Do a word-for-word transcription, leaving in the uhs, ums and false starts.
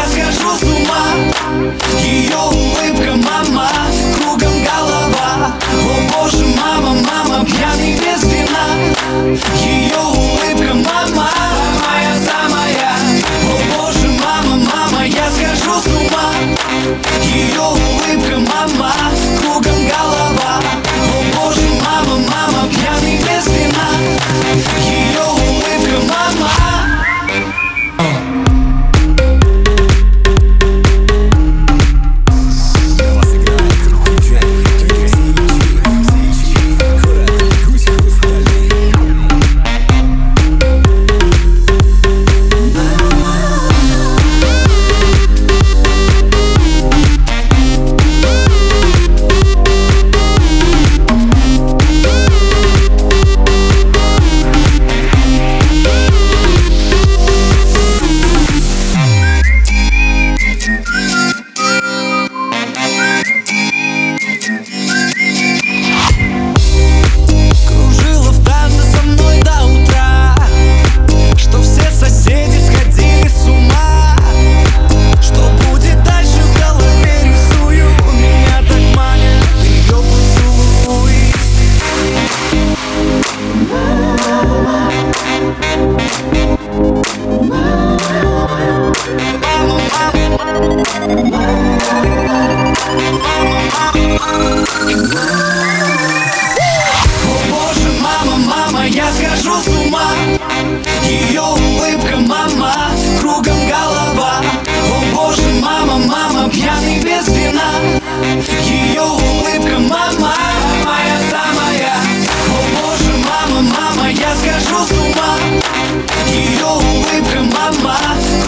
схожу с ума. Ее улыбка, мама, кругом голова. О боже, мама, мама, пьяный без вина. Ее улыбка, мама, самая, самая. О боже, мама, мама, я схожу с ума. Ее улыбка, мама, кругом голова. О боже, мама, мама, пьяный без вина. Ее улыбка, мама. Я схожу с ума. Ее улыбка, мама, кругом голова. О боже, мама, мама, пьяный без вина. Ее улыбка, мама, самая, самая. О боже, мама, мама, я схожу с ума. Ее улыбка, мама,